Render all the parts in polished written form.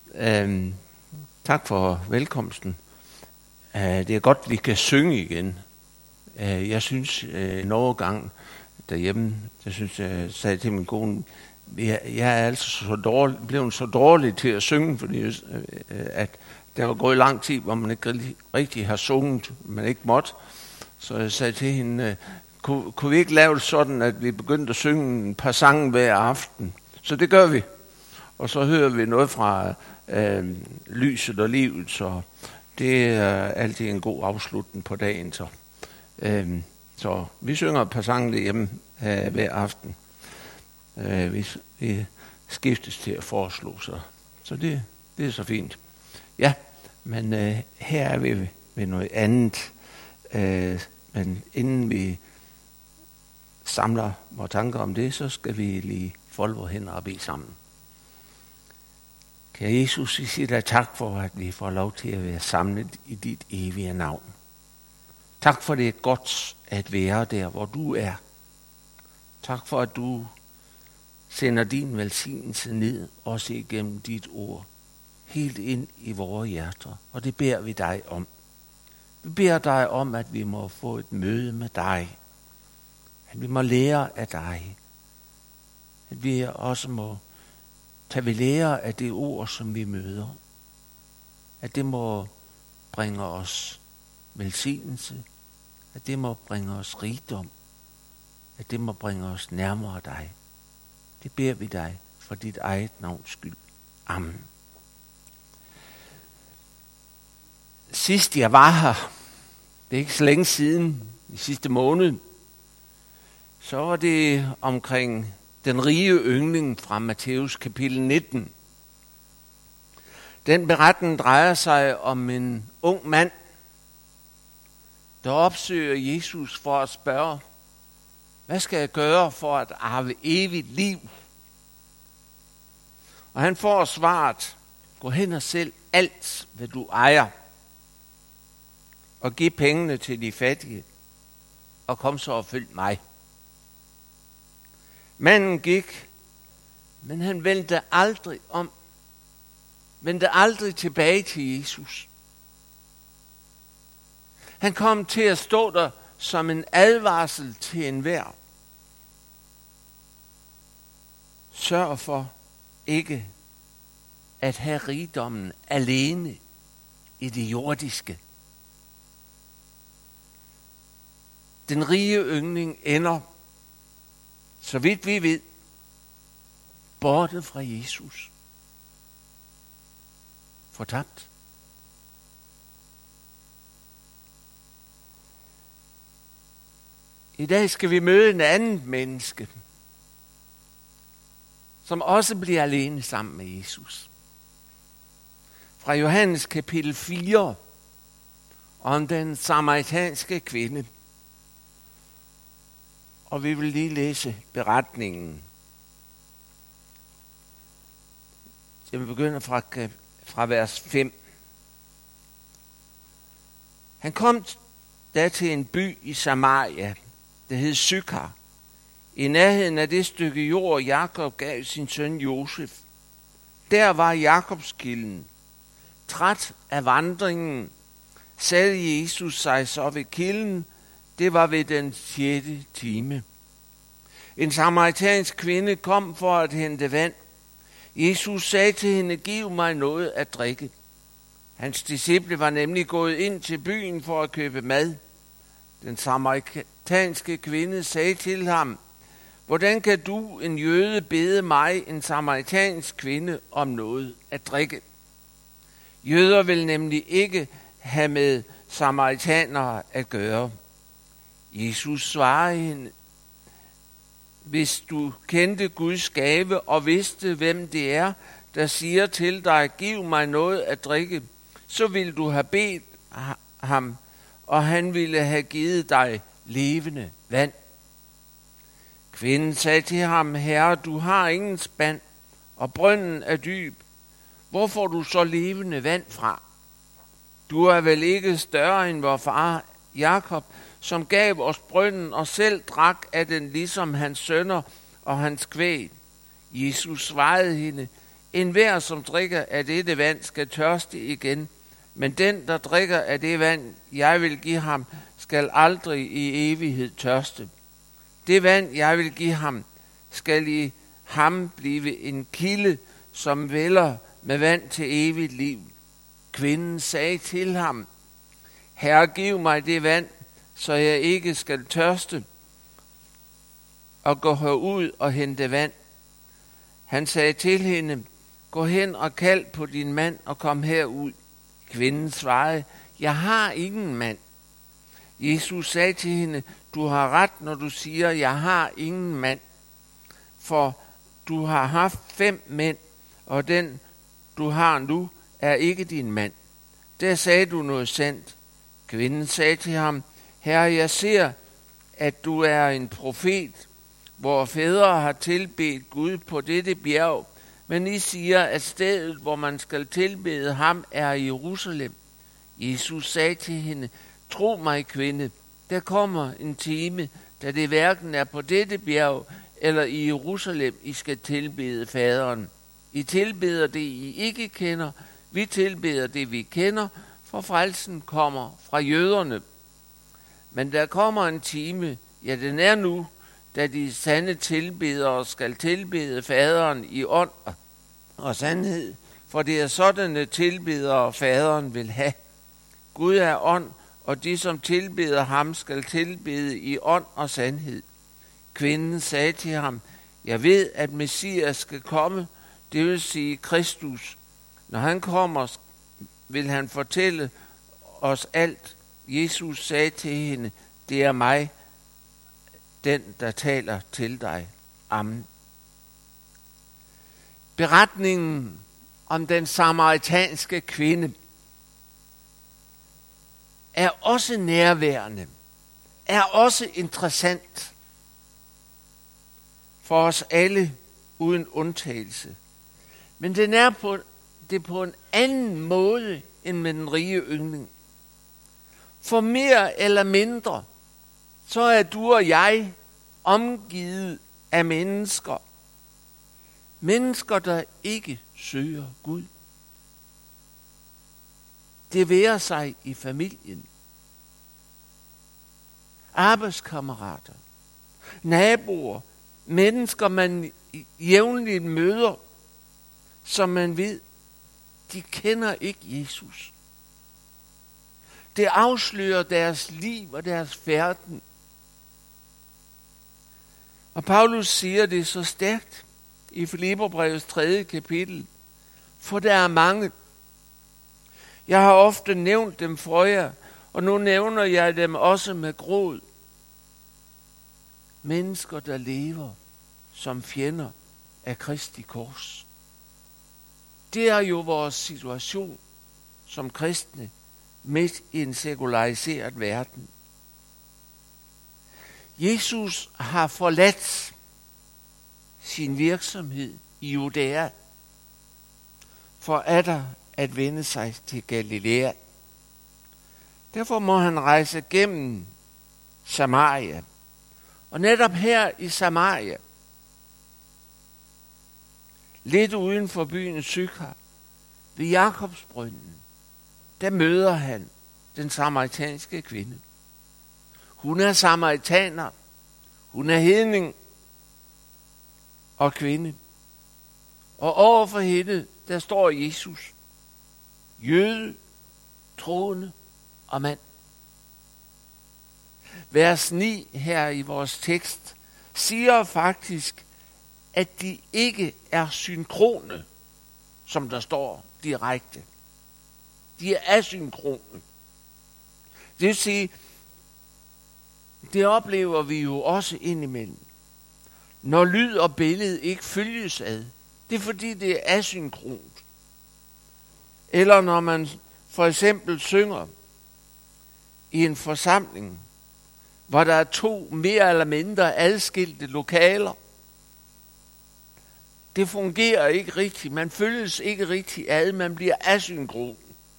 Tak for velkomsten. Det er godt, vi kan synge igen. Jeg synes en overgang derhjemme, jeg sagde til min kone, jeg er altså blevet så dårlig til at synge, fordi at der var gået lang tid, hvor man ikke rigtig har sunget, man ikke måtte. Så jeg sagde til hende, kunne vi ikke lave det sådan, at vi begyndte at synge et par sange hver aften? Så det gør vi. Og så hører vi noget fra lyset og livet, så det er altid en god afslutning på dagen. Så vi synger et par sange derhjemme hver aften. Vi skiftes til at foreslå, så det er så fint. Ja, men her er vi ved noget andet. Men inden vi samler vores tanker om det, så skal vi lige folde vores hænder og bede sammen. Kære Jesus, vi siger dig tak for, at vi får lov til at være samlet i dit evige navn. Tak for det er godt at være der, hvor du er. Tak for, at du sender din velsignelse ned, også igennem dit ord, helt ind i vores hjerter. Og det beder vi dig om. Vi beder dig om, at vi må få et møde med dig. At vi må lære af dig. At vi også må tage ved lære af det ord, som vi møder. At det må bringe os velsignelse. At det må bringe os rigdom. At det må bringe os nærmere dig. Det beder vi dig for dit eget navns skyld. Amen. Sidst jeg var her, det er ikke så længe siden, i sidste måned, så var det omkring den rige yngling fra Matthæus kapitel 19. Den beretning drejer sig om en ung mand, der opsøger Jesus for at spørge, hvad skal jeg gøre for at arve evigt liv? Og han får svaret, gå hen og sælg alt, hvad du ejer, og giv pengene til de fattige, og kom så og følg mig. Manden gik, men han vendte aldrig tilbage til Jesus. Han kom til at stå der som en advarsel til enhver. Sørg for ikke at have rigdommen alene i det jordiske. Den rige yngling ender, så vidt vi ved, borte fra Jesus. Fortabt. I dag skal vi møde en anden menneske, som også bliver alene sammen med Jesus. Fra Johannes kapitel 4, om den samaritanske kvinde. Og vi vil lige læse beretningen. Jeg vil begynde fra vers 5. Han kom da til en by i Samaria, der hed Sykar, i nærheden af det stykke jord, Jakob gav sin søn Josef. Der var Jakobskilden. Træt af vandringen, satte Jesus sig så ved kilden. Det var ved den 6. time. En samaritansk kvinde kom for at hente vand. Jesus sagde til hende, giv mig noget at drikke. Hans disciple var nemlig gået ind til byen for at købe mad. Den samaritanske kvinde sagde til ham, hvordan kan du, en jøde, bede mig, en samaritansk kvinde, om noget at drikke? Jøder vil nemlig ikke have med samaritanere at gøre. Jesus svarede hende, hvis du kendte Guds gave og vidste, hvem det er, der siger til dig, giv mig noget at drikke, så ville du have bedt ham, og han ville have givet dig levende vand. Kvinden sagde til ham, herre, du har ingen spand, og brønden er dyb. Hvor får du så levende vand fra? Du er vel ikke større end vor far Jakob, som gav os brønden og selv drak af den, ligesom hans sønner og hans kvæg. Jesus svarede hende, enhver, som drikker af dette vand, skal tørste igen, men den, der drikker af det vand, jeg vil give ham, skal aldrig i evighed tørste. Det vand, jeg vil give ham, skal i ham blive en kilde, som vælder med vand til evigt liv. Kvinden sagde til ham, Herre, giv mig det vand, så jeg ikke skal tørste og gå herud og hente vand. Han sagde til hende, gå hen og kald på din mand og kom herud. Kvinden svarede, jeg har ingen mand. Jesus sagde til hende, du har ret, når du siger, jeg har ingen mand. For du har haft 5 mænd, og den, du har nu, er ikke din mand. Der sagde du noget sandt. Kvinden sagde til ham, Herre, jeg ser, at du er en profet, hvor fædre har tilbedt Gud på dette bjerg, men I siger, at stedet, hvor man skal tilbede ham, er i Jerusalem. Jesus sagde til hende, tro mig, kvinde, der kommer en time, da det hverken er på dette bjerg eller i Jerusalem, I skal tilbede faderen. I tilbeder det, I ikke kender, vi tilbeder det, vi kender, for frelsen kommer fra jøderne. Men der kommer en time, ja den er nu, da de sande tilbedere skal tilbede faderen i ånd og sandhed, for det er sådanne tilbedere faderen vil have. Gud er ånd, og de som tilbeder ham skal tilbede i ånd og sandhed. Kvinden sagde til ham, jeg ved, at Messias skal komme, det vil sige Kristus. Når han kommer, vil han fortælle os alt. Jesus sagde til hende, det er mig, den der taler til dig. Amen. Beretningen om den samaritanske kvinde er også nærværende, er også interessant for os alle uden undtagelse. Men den er på en anden måde end med den rige yngling. For mere eller mindre, så er du og jeg omgivet af mennesker. Mennesker, der ikke søger Gud. Det værer sig i familien. Arbejdskammerater, naboer, mennesker, man jævnligt møder, som man ved, de kender ikke Jesus. Det afslører deres liv og deres færden. Og Paulus siger det så stærkt i Filipperbrevets 3. kapitel, for der er mange. Jeg har ofte nævnt dem for jer, og nu nævner jeg dem også med gråd. Mennesker, der lever som fjender af Kristi kors. Det er jo vores situation som kristne midt i en sekulariseret verden. Jesus har forladt sin virksomhed i Judæa for atter at vende sig til Galilea. Derfor må han rejse gennem Samaria. Og netop her i Samaria, lidt uden for byen Sychar, ved Jakobsbrønden, der møder han den samaritanske kvinde. Hun er samaritaner, hun er hedning og kvinde. Og overfor hende, der står Jesus, jøde, troende og mand. Vers 9 her i vores tekst siger faktisk, at de ikke er synkrone, som der står direkte. De er asynkrone. Det vil sige, det oplever vi jo også indimellem. Når lyd og billede ikke følges ad, det er fordi det er asynkront. Eller når man for eksempel synger i en forsamling, hvor der er 2 mere eller mindre adskilte lokaler. Det fungerer ikke rigtigt. Man følges ikke rigtigt ad. Man bliver asynkron.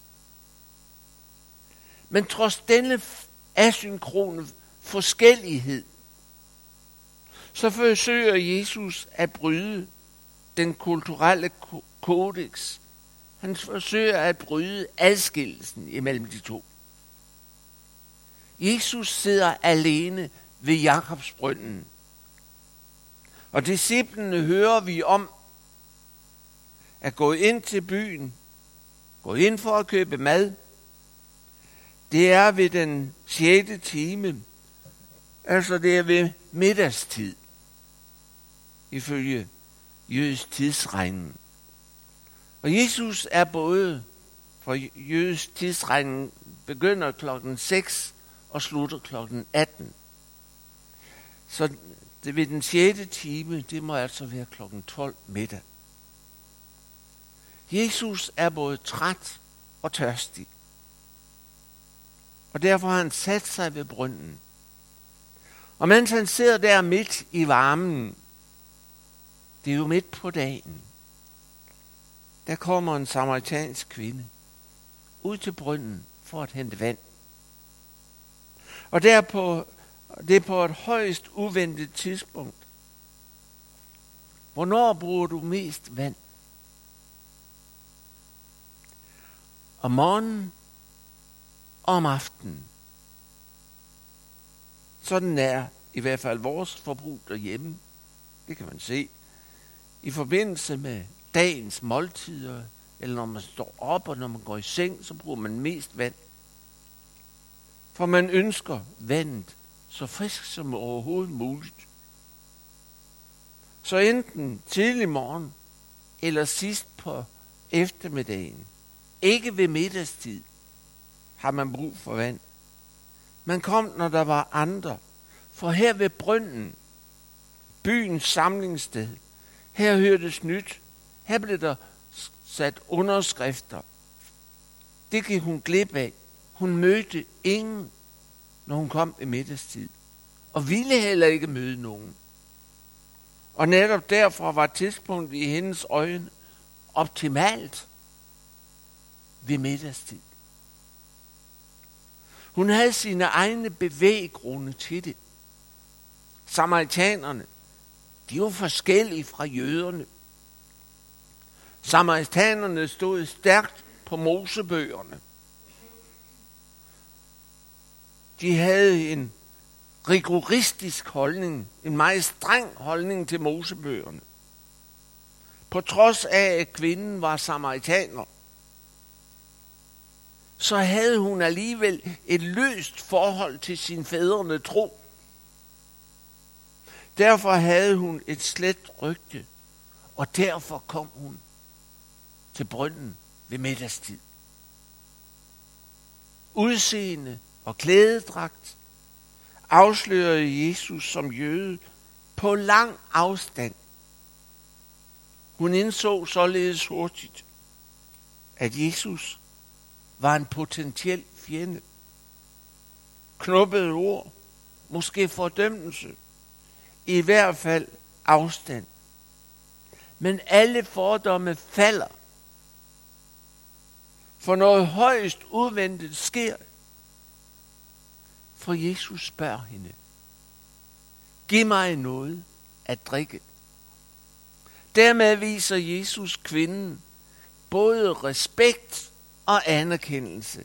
Men trods denne asynkrone forskellighed, så forsøger Jesus at bryde den kulturelle kodex. Han forsøger at bryde adskillelsen imellem de to. Jesus sidder alene ved Jakobsbrønden. Og disciplene hører vi om at gå ind til byen, gå ind for at købe mad. Det er ved den 6. time, altså det er ved middagstid, ifølge jødisk tidsregning. Og Jesus er både, for jødisk tidsregning begynder klokken 6 og slutter klokken 18. Så det ved den 6. time, det må altså være klokken 12 middag. Jesus er både træt og tørstig. Og derfor har han sat sig ved brønden. Og mens han sidder der midt i varmen, det er jo midt på dagen, der kommer en samaritansk kvinde ud til brønden for at hente vand. Og det er på et højst uventet tidspunkt. Hvornår bruger du mest vand? Om morgenen og om aftenen. Sådan er i hvert fald vores forbrug derhjemme. Det kan man se. I forbindelse med dagens måltider, eller når man står op og når man går i seng, så bruger man mest vand. For man ønsker vandet så frisk som overhovedet muligt. Så enten tidlig morgen eller sidst på eftermiddagen, ikke ved middagstid, har man brug for vand. Man kom, når der var andre, for her ved brønden, byens samlingssted, her hørtes nyt, her blev der sat underskrifter. Det gik hun glip af. Hun mødte ingen, når hun kom i middagstid, og ville heller ikke møde nogen. Og netop derfor var tidspunktet i hendes øjne optimalt ved middagstid. Hun havde sine egne bevæggrunde til det. Samaritanerne, de var forskellige fra jøderne. Samaritanerne stod stærkt på Mosebøgerne. De havde en rigoristisk holdning, en meget streng holdning til Mosebøgerne. På trods af, at kvinden var samaritaner, så havde hun alligevel et løst forhold til sin fædrene tro. Derfor havde hun et slet rygte, og derfor kom hun til brønden ved middagstid. Udseende og klædedragt afslørede Jesus som jøde på lang afstand. Hun indså således hurtigt, at Jesus var en potentiel fjende. Knubbede ord, måske fordømmelse, i hvert fald afstand. Men alle fordomme falder, for noget højst uventet sker. For Jesus spørger hende, giv mig noget at drikke. Dermed viser Jesus kvinden både respekt og anerkendelse.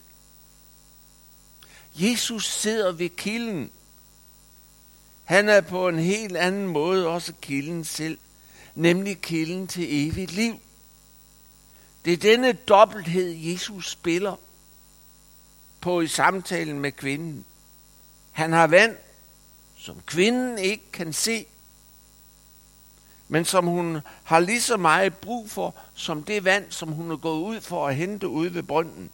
Jesus sidder ved kilden. Han er på en helt anden måde også kilden selv, nemlig kilden til evigt liv. Det er denne dobbelthed, Jesus spiller på i samtalen med kvinden. Han har vand, som kvinden ikke kan se, men som hun har lige så meget brug for, som det vand, som hun er gået ud for at hente ude ved brønden.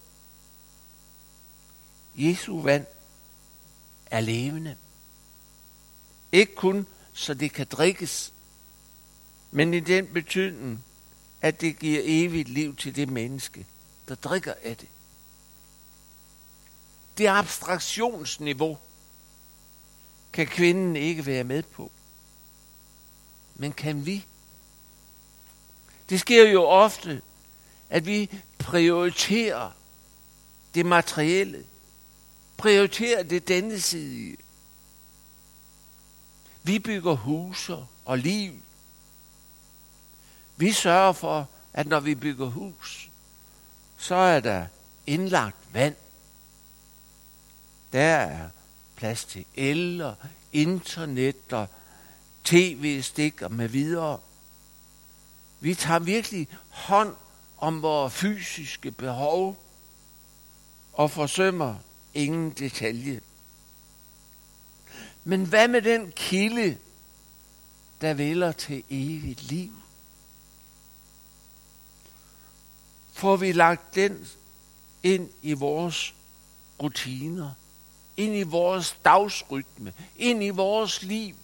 Jesu vand er levende. Ikke kun, så det kan drikkes, men i den betydning, at det giver evigt liv til det menneske, der drikker af det. Det abstraktionsniveau kan kvinden ikke være med på. Men kan vi? Det sker jo ofte, at vi prioriterer det materielle, prioriterer det dennesidige. Vi bygger huse og liv. Vi sørger for, at når vi bygger hus, så er der indlagt vand. Der er plads til el og internet og tv-stik og med videre. Vi tager virkelig hånd om vores fysiske behov og forsømmer ingen detalje. Men hvad med den kilde, der vælger til evigt liv? Får vi lagt den ind i vores rutiner, ind i vores dagsrytme, ind i vores liv?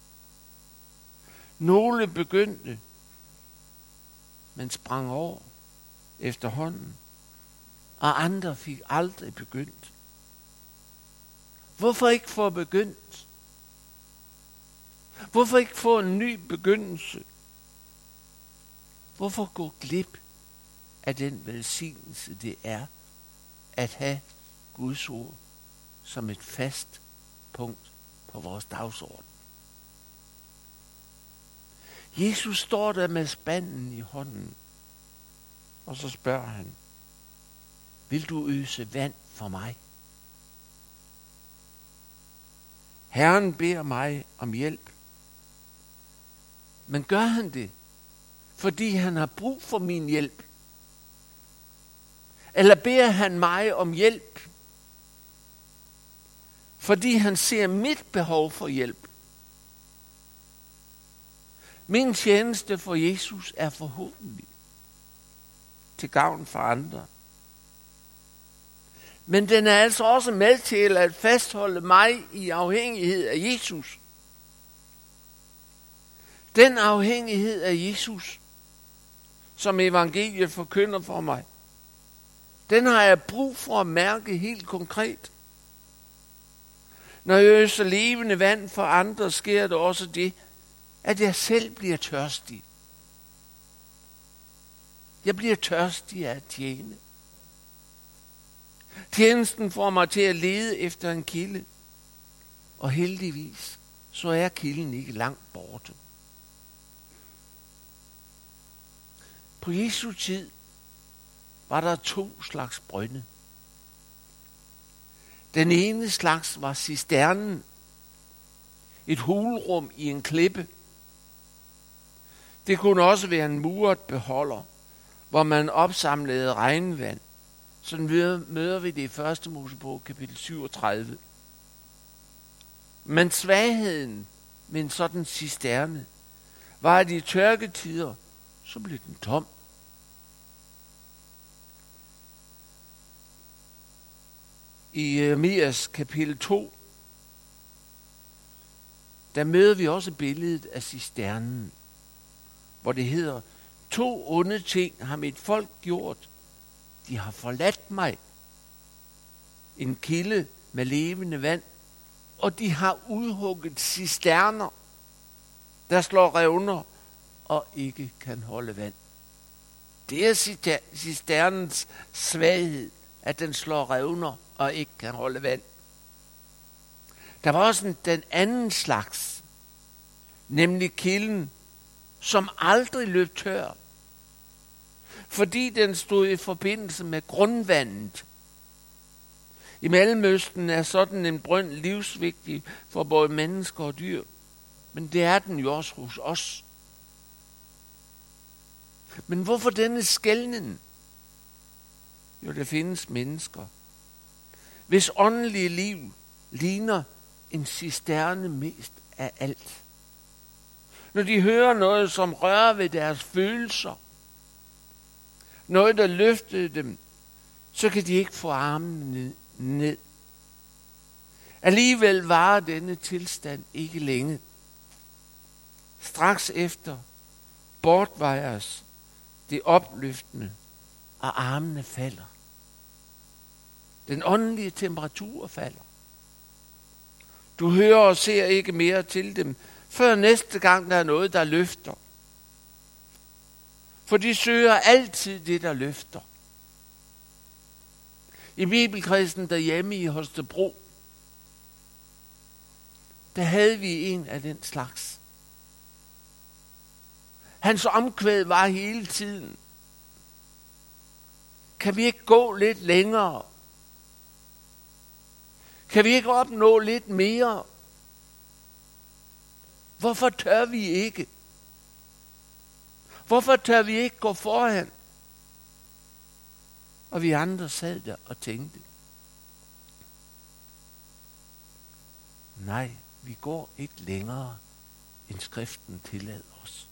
Nogle begyndte, men sprang over efterhånden, og andre fik aldrig begyndt. Hvorfor ikke få begyndt? Hvorfor ikke få en ny begyndelse? Hvorfor gå glip af den velsignelse, det er at have Guds ord som et fast punkt på vores dagsorden? Jesus står der med spanden i hånden, og så spørger han, vil du øse vand for mig? Herren beder mig om hjælp. Men gør han det, fordi han har brug for min hjælp? Eller beder han mig om hjælp, fordi han ser mit behov for hjælp? Min tjeneste for Jesus er forhåbentlig til gavn for andre. Men den er altså også med til at fastholde mig i afhængighed af Jesus. Den afhængighed af Jesus, som evangeliet forkynder for mig, den har jeg brug for at mærke helt konkret. Når jeg øser levende vand for andre, sker det også det, at jeg selv bliver tørstig. Jeg bliver tørstig af at tjene. Tjenesten får mig til at lede efter en kilde, og heldigvis, så er kilden ikke langt borte. På Jesu tid var der 2 slags brønde. Den ene slags var cisternen, et hulrum i en klippe. Det kunne også være en muret beholder, hvor man opsamlede regnvand. Sådan møder vi det i 1. Mosebog, kapitel 37. Men svagheden med en sådan cisterne var, at i tørketider, så blev den tom. I Jeremias kapitel 2, der møder vi også billedet af cisternen, hvor det hedder, 2 onde ting har mit folk gjort. De har forladt mig, en kilde med levende vand, og de har udhugget cisterner, der slår revner og ikke kan holde vand. Det er cisternens svaghed, at den slår revner og ikke kan holde vand. Der var også den anden slags, nemlig kilden, som aldrig løb tør, fordi den stod i forbindelse med grundvandet. I Mellemøsten er sådan en brønd livsvigtig for både mennesker og dyr, men det er den jo også hos os. Men hvorfor denne skelnen? Jo, der findes mennesker, hvis åndelige liv ligner en cisterne mest af alt. Når de hører noget, som rører ved deres følelser, noget, der løftede dem, så kan de ikke få armene ned. Alligevel varer denne tilstand ikke længe. Straks efter bortvejes det opløftende, og armene falder. Den åndelige temperatur falder. Du hører og ser ikke mere til dem, før næste gang der er noget, der løfter. For de søger altid det, der løfter. I bibelkredsen derhjemme i Holstebro, der havde vi en af den slags. Hans omkvæd var hele tiden: kan vi ikke gå lidt længere? Kan vi ikke opnå lidt mere? Hvorfor tør vi ikke? Hvorfor tør vi ikke gå foran? Og vi andre sad der og tænkte: nej, vi går ikke længere, end skriften tillader os.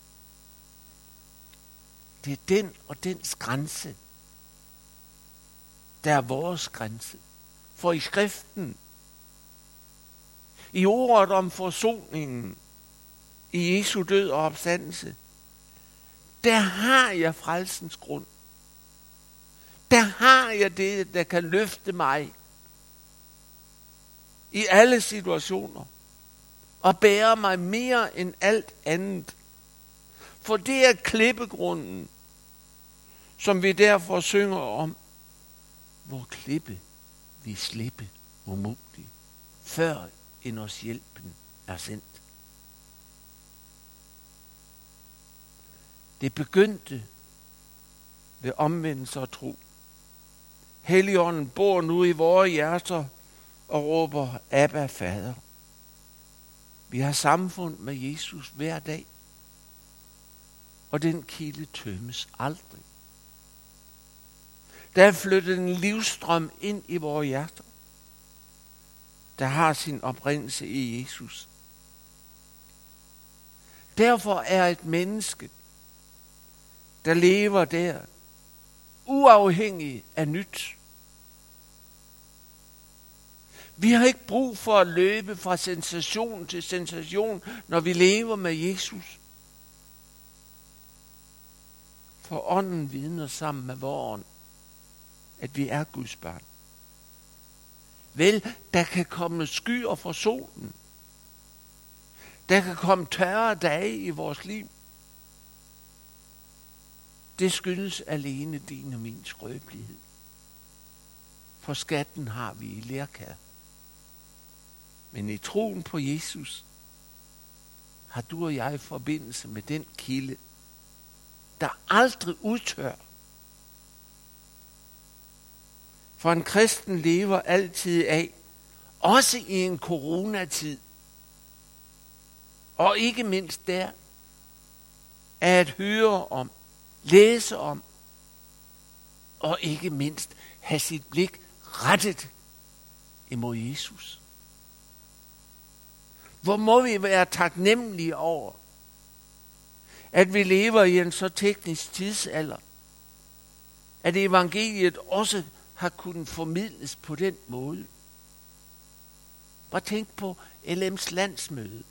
Det er den og dens grænse, der er vores grænse. For i skriften, i ordet om forsoningen, i Jesu død og opstandelse, der har jeg frelsens grund. Der har jeg det, der kan løfte mig i alle situationer og bære mig mere end alt andet. For det er klippegrunden, som vi derfor synger om: hvor klippe vi slippe umuligt, før end os hjælpen er sendt. Det begyndte ved omvendelse og tro. Helligånden bor nu i vores hjerter og råber: Abba, Fader. Vi har samfund med Jesus hver dag, og den kilde tømmes aldrig. Der er flyttet en livsstrøm ind i vores hjerter, der har sin oprindelse i Jesus. Derfor er et menneske, der lever der, uafhængig af nyt. Vi har ikke brug for at løbe fra sensation til sensation, når vi lever med Jesus. For ånden vidner sammen med vor ånd, at vi er Guds børn. Vel, der kan komme skyer fra solen. Der kan komme tørre dage i vores liv. Det skyldes alene din og min skrøbelighed. For skatten har vi i lerkær. Men i troen på Jesus har du og jeg forbindelse med den kilde, der aldrig udtør. For en kristen lever altid af, også i en coronatid, og ikke mindst der, at høre om, læse om, og ikke mindst have sit blik rettet imod Jesus. Hvor må vi være taknemmelige over, at vi lever i en så teknisk tidsalder, at evangeliet også har kunnet formidles på den måde. Bare tænk på LM's landsmøde.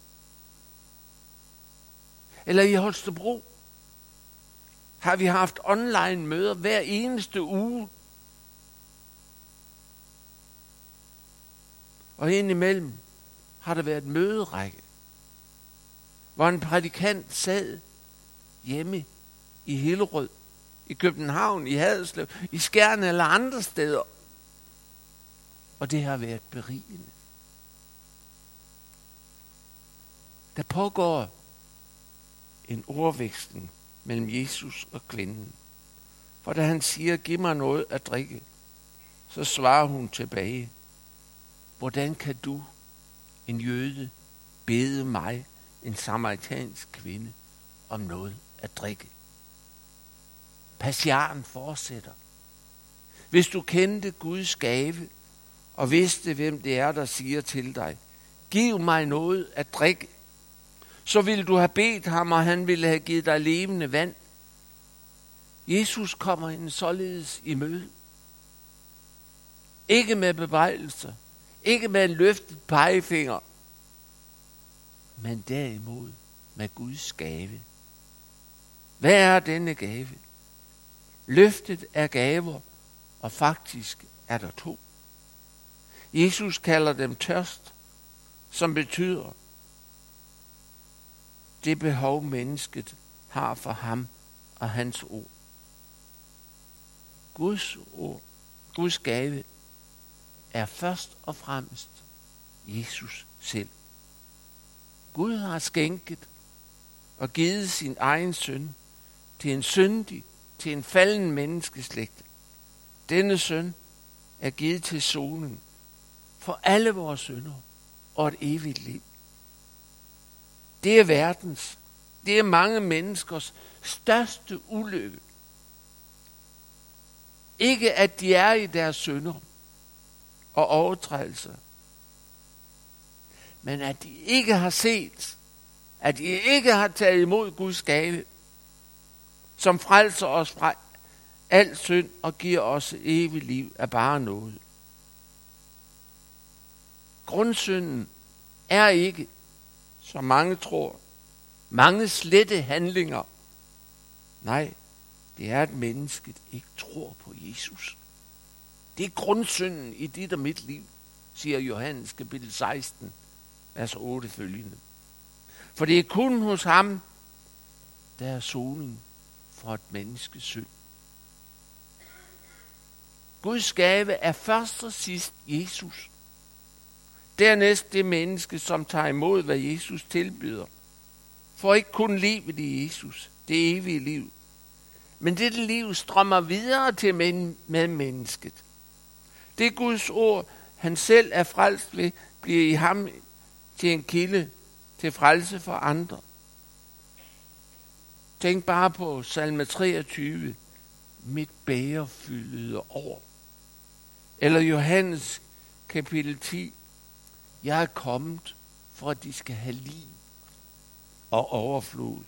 Eller i Holstebro har vi haft online møder hver eneste uge. Og indimellem har der været møderække, hvor en prædikant sad hjemme i Hillerød, i København, i Haderslev, i Skjern eller andre steder. Og det har været berigende. Der pågår en ordveksling mellem Jesus og kvinden. For da han siger, giv mig noget at drikke, så svarer hun tilbage, hvordan kan du, en jøde, bede mig, en samaritansk kvinde, om noget at drikke? Passiaren fortsætter. Hvis du kendte Guds gave, og vidste, hvem det er, der siger til dig, giv mig noget at drikke, så ville du have bedt ham, og han ville have givet dig levende vand. Jesus kommer hende således i møde. Ikke med bebrejdelser, ikke med en løftet pegefinger, men derimod med Guds gave. Hvad er denne gave? Løftet er gaver, og faktisk er der to. Jesus kalder dem tørst, som betyder det behov mennesket har for ham og hans ord. Guds ord, Guds gave, er først og fremmest Jesus selv. Gud har skænket, og givet sin egen søn til en syndig, til en falden menneskeslægt. Denne søn er givet til soning for alle vores synder og et evigt liv. Det er verdens, det er mange menneskers største ulykke. Ikke at de er i deres synder og overtrædelser, men at de ikke har set, at de ikke har taget imod Guds gave, som frelser os fra al synd og giver os evigt liv af bare noget. Grundsynden er ikke, som mange tror, mange slette handlinger. Nej, det er, at mennesket ikke tror på Jesus. Det er grundsynden i dit og mit liv, siger Johannes kapitel 16, vers 8 følgende. For det er kun hos ham, der er soning for et menneskes synd. Guds gave er først og sidst Jesus. Dernæst det menneske, som tager imod, hvad Jesus tilbyder. For ikke kun livet i Jesus, det evige liv. Men dette liv strømmer videre til med mennesket. Det Guds ord, han selv er frelst ved, bliver i ham til en kilde til frelse for andre. Tænk bare på salme 23. Mit bæger fyldede over. Eller Johannes kapitel 10. Jeg er kommet, for at de skal have liv og overflod.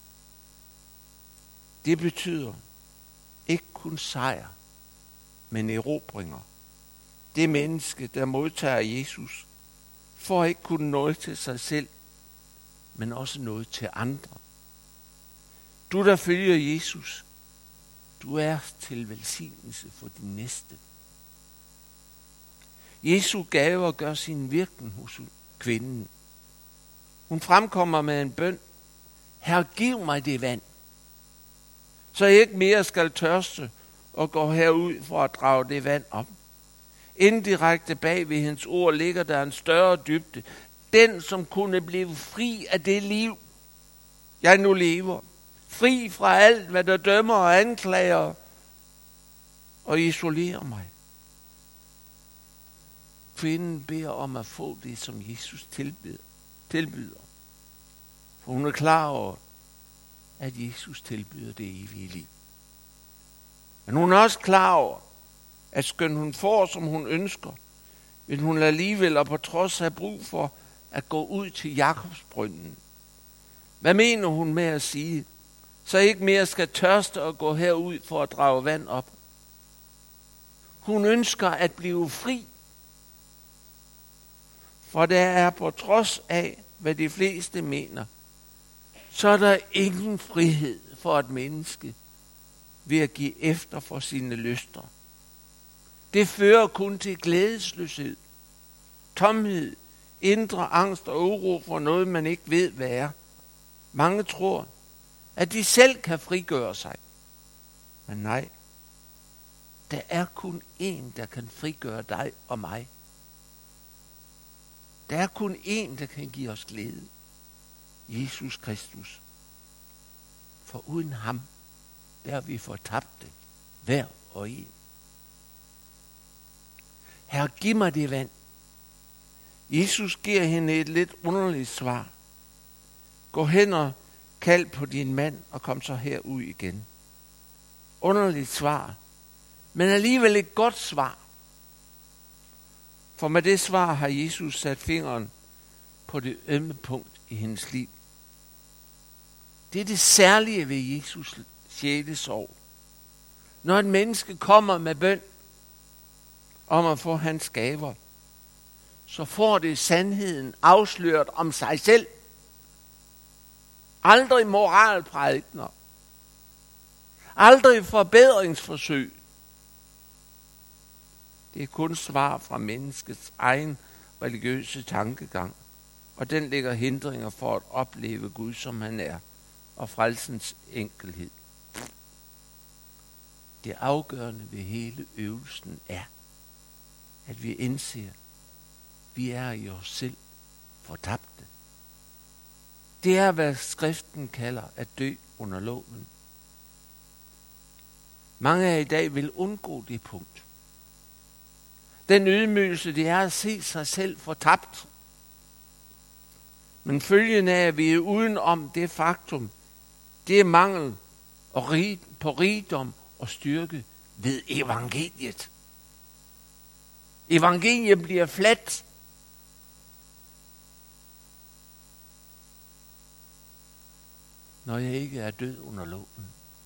Det betyder ikke kun sejr, men erobringer. Det menneske, der modtager Jesus, får ikke kun noget til sig selv, men også noget til andre. Du, der følger Jesus, du er til velsignelse for din næste. Jesu gaver gør sin virkning hos kvinden. Hun fremkommer med en bøn. Herre, giv mig det vand, så jeg ikke mere skal tørste og gå herud for at drage det vand op. Indirekte bag ved hendes ord ligger der en større dybde. Den, som kunne blive fri af det liv, jeg nu lever. Fri fra alt, hvad der dømmer og anklager og isolerer mig. Kvinden beder om at få det, som Jesus tilbyder. For hun er klar over, at Jesus tilbyder det evige liv. Men hun er også klar over, at skøn hun får, som hun ønsker, vil hun alligevel og på trods have brug for at gå ud til Jakobsbrønden. Hvad mener hun med at sige, så ikke mere skal tørste og gå herud for at drage vand op? Hun ønsker at blive fri. For der er på trods af, hvad de fleste mener, så er der ingen frihed for et menneske ved at give efter for sine lyster. Det fører kun til glædesløshed, tomhed, indre angst og uro for noget, man ikke ved, hvad er. Mange tror, at de selv kan frigøre sig. Men nej, der er kun én, der kan frigøre dig og mig. Der er kun én, der kan give os glæde. Jesus Kristus. For uden ham, der er vi fortabte, hver og en. Herre, giv mig det vand. Jesus giver hende et lidt underligt svar. Gå hen og kald på din mand og kom så herud igen. Underligt svar, men alligevel et godt svar. For med det svar har Jesus sat fingeren på det ømme punkt i hendes liv. Det er det særlige ved Jesus sjælesorg. Når et menneske kommer med bøn om at få hans gaver, så får det sandheden afsløret om sig selv. Aldrig moralprædikener. Aldrig forbedringsforsøg. Det er kun svar fra menneskets egen religiøse tankegang, og den lægger hindringer for at opleve Gud, som han er, og frelsens enkelhed. Det afgørende ved hele øvelsen er, at vi indser, at vi er i os selv fortabte. Det er, hvad skriften kalder at dø under loven. Mange af i dag vil undgå det punkt. Den ydmygelse, det er at se sig selv fortabt. Men følgen af, at vi er uden om det faktum, det er mangel på rigdom og styrke ved evangeliet. Evangeliet bliver fladt. Når jeg ikke er død under loven.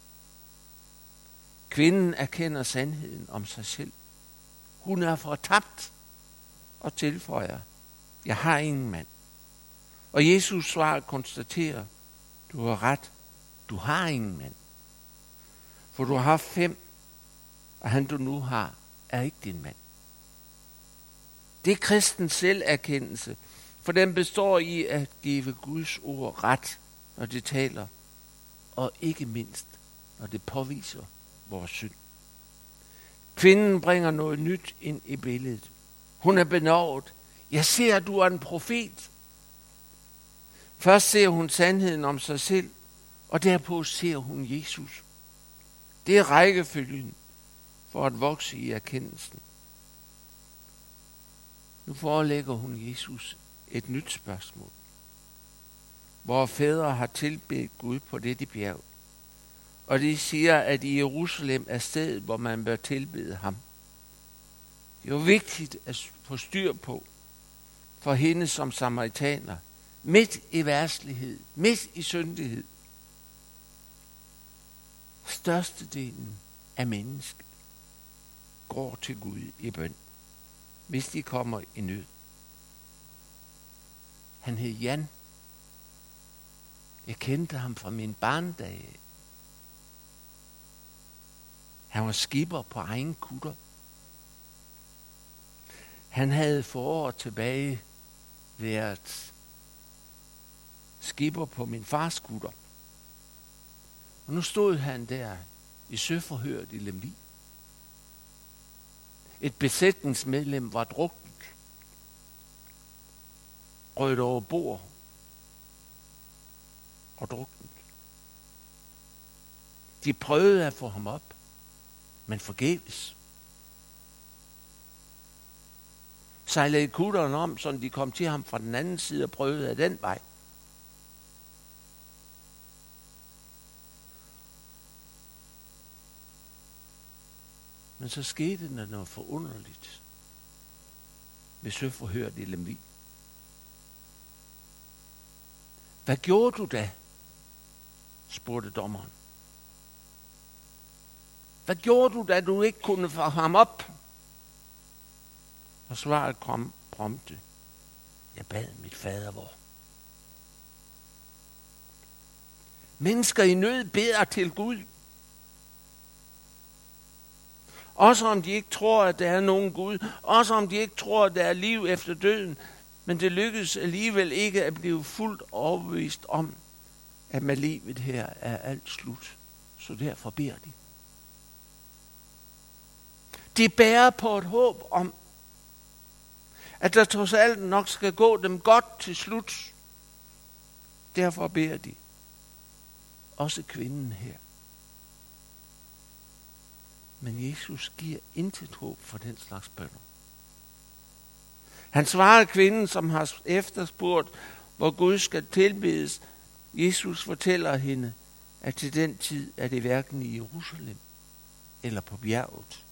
Kvinden erkender sandheden om sig selv. Hun er fortabt og tilføjer, jeg har ingen mand. Og Jesus svar konstaterer, du har ret, du har ingen mand. For du har haft 5, og han du nu har, er ikke din mand. Det er kristens selverkendelse, for den består i at give Guds ord ret, når det taler, og ikke mindst, når det påviser vores synd. Kvinden bringer noget nyt ind i billedet. Hun er benovet. Jeg ser, at du er en profet. Først ser hun sandheden om sig selv, og derpå ser hun Jesus. Det er rækkefølgen for at vokse i erkendelsen. Nu forelægger hun Jesus et nyt spørgsmål. Vore fædre har tilbedt Gud på dette bjerg, og de siger, at i Jerusalem er stedet, hvor man bør tilbede ham. Det er jo vigtigt at få styr på for hende som samaritaner, midt i verdslighed, midt i syndighed. Størstedelen af mennesket går til Gud i bøn, hvis de kommer i nød. Han hed Jan. Jeg kendte ham fra min barndage. Han var skipper på egen kutter. Han havde for år tilbage været skipper på min fars kutter. Og nu stod han der i søforhøret i Lemvig. Et besætningsmedlem var druknet, røget over bord og druknet. De prøvede at få ham op, men forgæves. Sejlede kutteren om, så de kom til ham fra den anden side og prøvede af den vej. Men så skete der noget forunderligt ved søforhøret i Lemvig. Hvad gjorde du da? Spurgte dommeren. Hvad gjorde du, da du ikke kunne få ham op? Og svaret kom prompte. Jeg bad mit fader vor. Mennesker i nød beder til Gud. Også om de ikke tror, at der er nogen Gud. Også om de ikke tror, at der er liv efter døden. Men det lykkedes alligevel ikke at blive fuldt overbevist om, at med livet her er alt slut. Så derfor beder de. De bærer på et håb om, at der trods alt nok skal gå dem godt til slut. Derfor beder de. Også kvinden her. Men Jesus giver intet håb for den slags bønner. Han svarer kvinden, som har efterspurgt, hvor Gud skal tilbedes. Jesus fortæller hende, at til den tid er det hverken i Jerusalem eller på bjerget.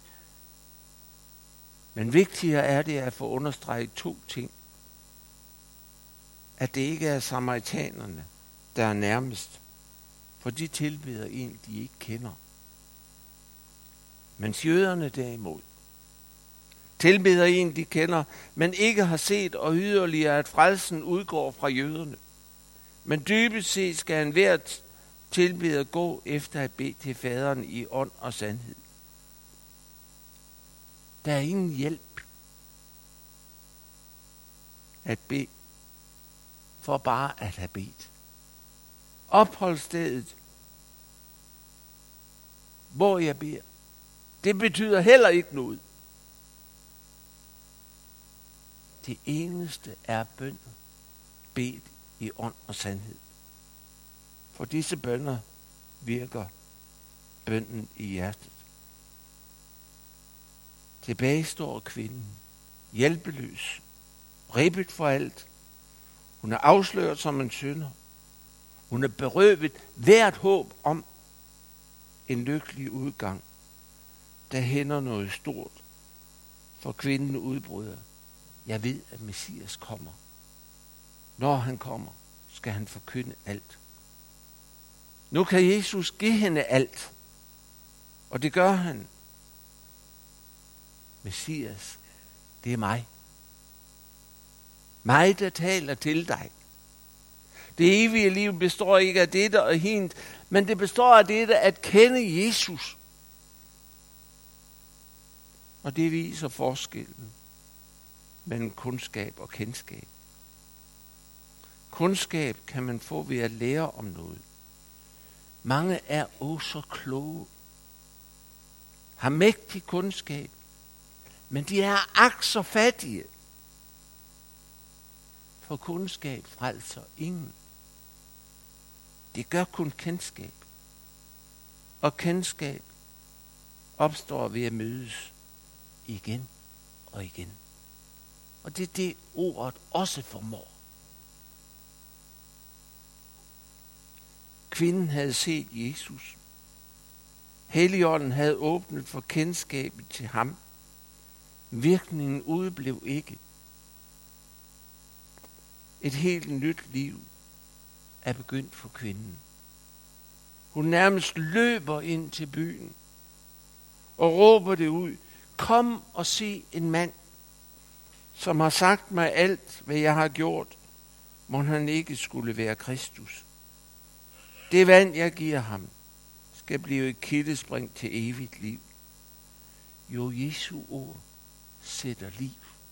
Men vigtigere er det at få understreget 2 ting. At det ikke er samaritanerne, der er nærmest, for de tilbeder en, de ikke kender. Mens jøderne derimod tilbeder en, de kender, men ikke har set, og yderligere, at frelsen udgår fra jøderne. Men dybest set skal enhver tilbeder gå efter at bede til faderen i ånd og sandhed. Der er ingen hjælp at bede for bare at have bedt. Opholdsstedet, hvor jeg beder, det betyder heller ikke noget. Det eneste er bøn bedt i ånd og sandhed. For disse bønner virker bønnen i hjertet. Tilbage står kvinden, hjælpeløs, ribbet for alt. Hun er afsløret som en synder. Hun er berøvet hvert håb om en lykkelig udgang. Der hænder noget stort, for kvinden udbryder. Jeg ved, at Messias kommer. Når han kommer, skal han forkynde alt. Nu kan Jesus give hende alt, og det gør han. Messias, det er mig. Mig, der taler til dig. Det evige liv består ikke af dette og hint, men det består af dette at kende Jesus. Og det viser forskellen mellem kundskab og kendskab. Kundskab kan man få ved at lære om noget. Mange er også kloge, har mægtig kundskab, men de er ak så fattige. For kundskab frelser ingen. Det gør kun kendskab. Og kendskab opstår ved at mødes igen og igen. Og det er det, ordet også formår. Kvinden havde set Jesus. Helligånden havde åbnet for kendskabet til ham. Virkningen udeblev ikke. Et helt nyt liv er begyndt for kvinden. Hun nærmest løber ind til byen og råber det ud. Kom og se en mand, som har sagt mig alt, hvad jeg har gjort, må han ikke skulle være Kristus. Det vand, jeg giver ham, skal blive et kildespring til evigt liv. Jo, Jesu ord sætter liv.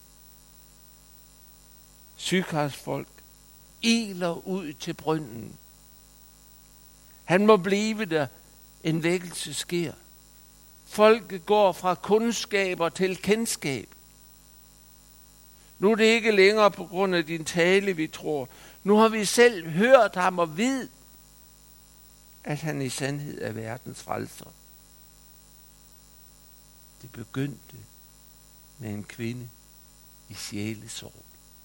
Sykars folk iler ud til brønden. Han må blive der, en vækkelse sker. Folket går fra kundskaber til kendskab. Nu er det ikke længere på grund af din tale, vi tror. Nu har vi selv hørt ham og ved, at han i sandhed er verdens frelser. Det begyndte med en kvinde i sjælesorg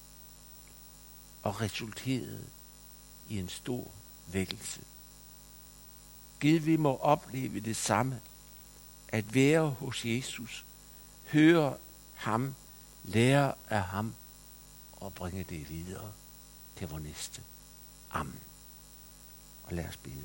og resulterede i en stor vækkelse. Gid vi må opleve det samme, at være hos Jesus, høre ham, lære af ham og bringe det videre til vor næste. Amen. Og lad os bede.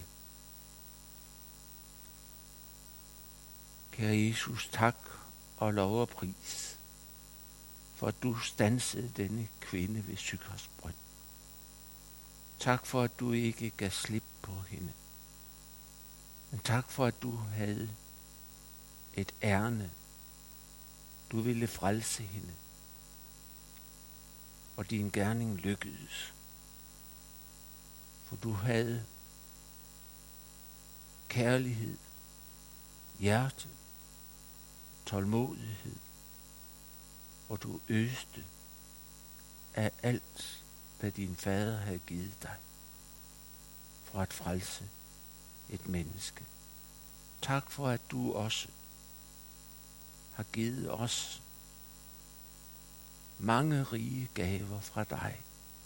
Kære Jesus, tak og lov og pris, for at du standsede denne kvinde ved Sykars brønd. Tak for, at du ikke gav slip på hende. Men tak for, at du havde et ærne. Du ville frelse hende. Og din gerning lykkedes. For du havde kærlighed, hjerte, tålmodighed, og du øste af alt, hvad din fader havde givet dig, for at frelse et menneske. Tak for, at du også har givet os mange rige gaver fra dig,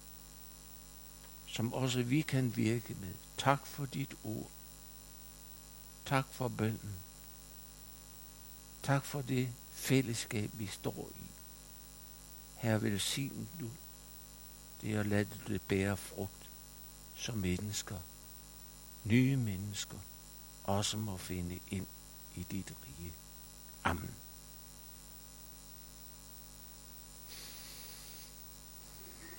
som også vi kan virke med. Tak for dit ord. Tak for bønnen. Tak for det fællesskab, vi står i. Herre, velsign du det og lad det bære frugt, som mennesker, nye mennesker, også må finde ind i dit rige.